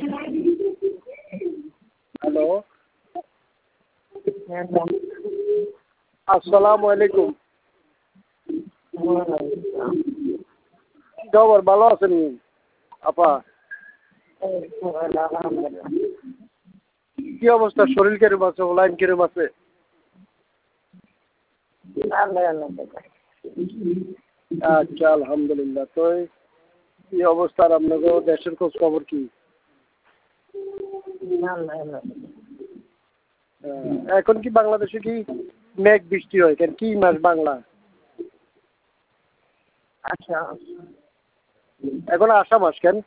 Hello, আসসালামু আলাইকুম। খবর ভালো আছেন আপা? কি অবস্থা? শরীর কিরম আছে? লাইন কিরম আছে? আচ্ছা, আলহামদুলিল্লাহ। তো কি অবস্থা আপনাদের দেশের খোঁজ খবর কি? এখন কি বাংলাদেশে কি মেঘ বৃষ্টি হয় কেন? কি মাস বাংলা? আচ্ছা, এখন আষাঢ় মাস কেন?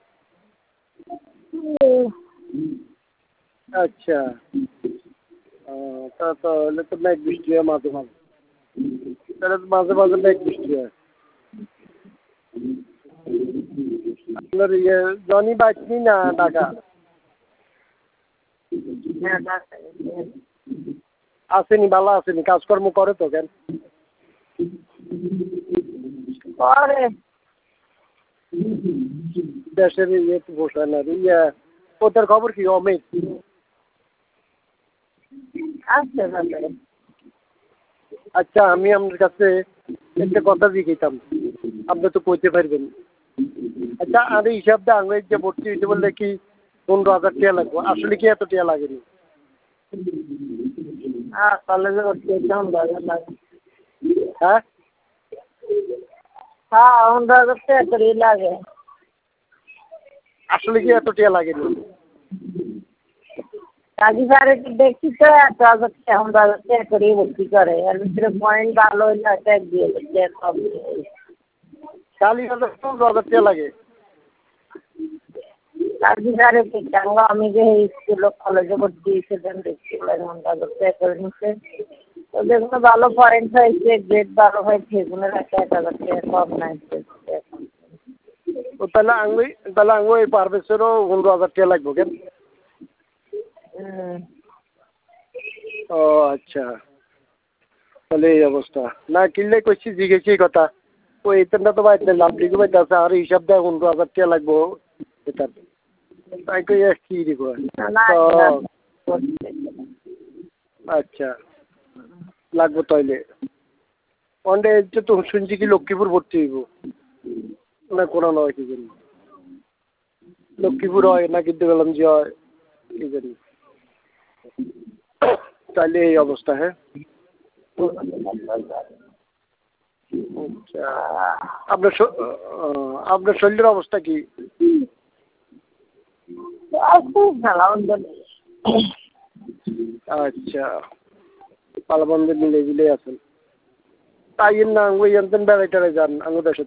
আচ্ছা, তা তাহলে তো মেঘ বৃষ্টি হয় মাঝে মাঝে। তাহলে তো মাঝে মাঝে মেঘ বৃষ্টি হয়। আপনার জনি বাইকনি না ঢাকা? আসেনি, ভালো আসেনি, কাজকর্ম করে তো কেন? দেশের তো বসায় না। ওদের খবর কি? অমিত আচ্ছা, আমি আপনার কাছে একটা কথা জিজ্ঞাসা, আপনি তো কইতে পারবেন। আচ্ছা, আর এই হিসাব দিয়ে আঙুল যে ভর্তি হইতে বললে কি 15,000 টাকা লাগবে? আসলে কি এত টাকা লাগেনি? কলেজে ভর্তি হইতে 15,000 লাগে। হ্যাঁ, 15,000 টাকা করেই লাগে। আসলে কি এত টাকা লাগেনি? কাজী স্যারে দেখছি তো 1,000 টাকা 15,000 টাকা করেই ভর্তি করে। এর ভিতরে পয়েন্ট ভালো হইলে হয়তো 1-2,000 টাকা কম দেয়। 40,000 টাকা লাগে? কাজী স্যারে কি চাঙ্গা আমি যে স্কুল কলেজে ভর্তি হয়েছে দেখছি 15,000 টাকা করে নিচ্ছে। তো যেগুলো ভালো পয়েন্ট হয়েছে, গ্রেড ভালো হয়েছে, সেগুলো একটা 1,000 টাকা কম নাই। তাহলে আঙুল পার বছরও 15,000 টাকা লাগবে কেন? ও আচ্ছা, তাহলে এই অবস্থা। না কিনলে কইছি জিজ্ঞেস এই কথা। ওই এতটা তো বাইতে লাভ লিখে বাইতে আছে, আর হিসাব দেয় 15,000 টাকা লাগবো এটা। তাই কই কি দিব? আচ্ছা, লাগবো তাইলে। ওনডে তো শুনছি কি লক্ষ্মীপুর ভর্তি হইব না কোন নয় কি জানি। লক্ষ্মীপুর হয় না কিন্তু বললাম যে হয় কি জানি। তাইলে এই অবস্থা। হ্যাঁ, আচ্ছা, আপনার শরীরের অবস্থা কি? আচ্ছা, পালাবন্ধে মিলে মিলে আছেন। তাই না ওই বেড়াই টেড়াই যান আঙুর দেশে?